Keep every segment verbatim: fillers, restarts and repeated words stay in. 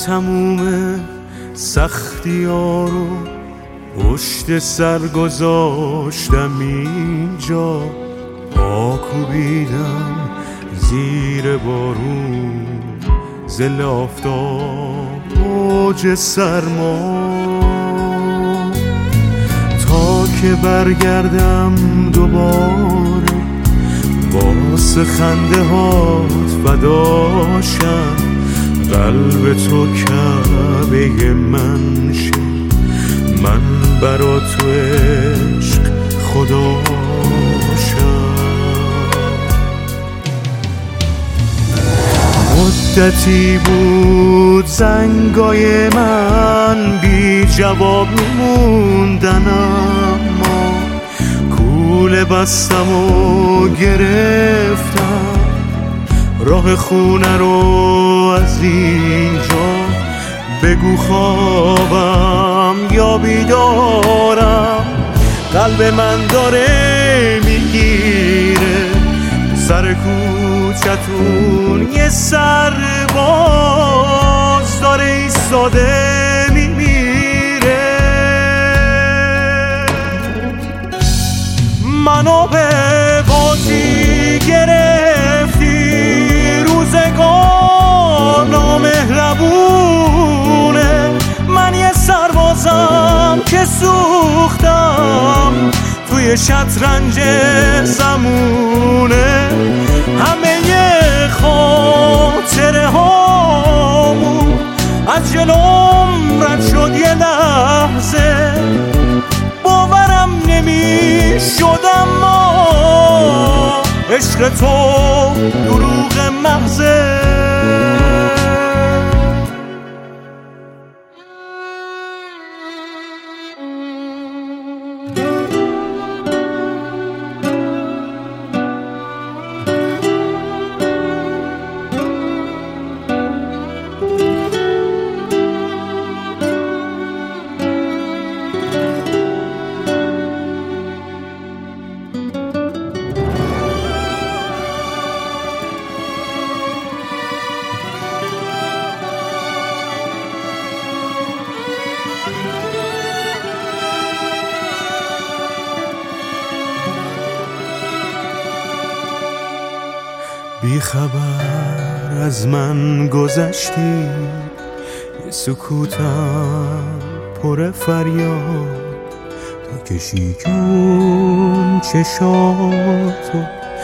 تموم سختی ها رو پشت سر گذاشتم اینجا، پا کوبیدم زیر بارون، ظل آفتاب موج سرما، تا که برگردم دوباره واسه خنده هات فداشم، قلب تو کعبه من شه، من برا تو عشق خداشم. مدتی بود زنگای من بی جواب میموندن، اما کوله بستم و گرفتم راه خونه رو از اینجا. بگو خوابم یا بیدارم، قلب من داره میگیره، سر کوچتون یه سرباز داره ایستاده میمیره. منو به بازی گرفتی، روزگار نامهربونه، من یه سربازم که سوختم توی شطرنج زمونه. همه خاطره هامون از جلوم رد شد یه لحظه، باورم نمی شد اما عشق تو دروغ محضه. بی خبر از من گذشتی، یه سکوتم پر فریاد، تا کشی کن چشاتو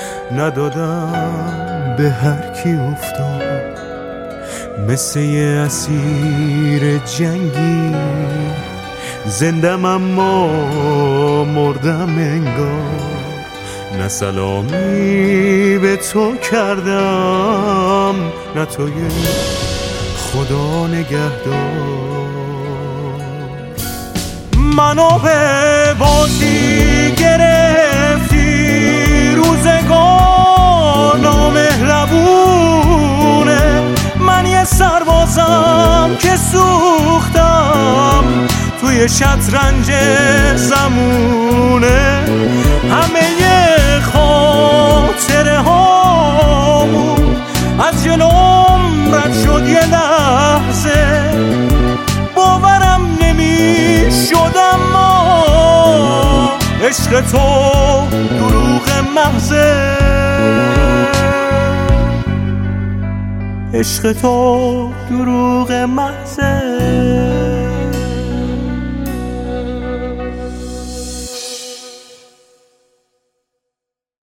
ندادم به هر کی افتاد. مثل یه اسیر جنگی زندم اما مردم انگار، نه سلامی به تو کردم نه توی خدا نگهدار. منو به بازی گرفتی، روزگار نامهربونه، من یه سربازم که سوختم توی شطرنج زمونه. همه خاطره هامون از جلوم رد شد یه لحظه، باورم نمی شد اما عشق تو دروغ محضه. عشق تو دروغ محضه.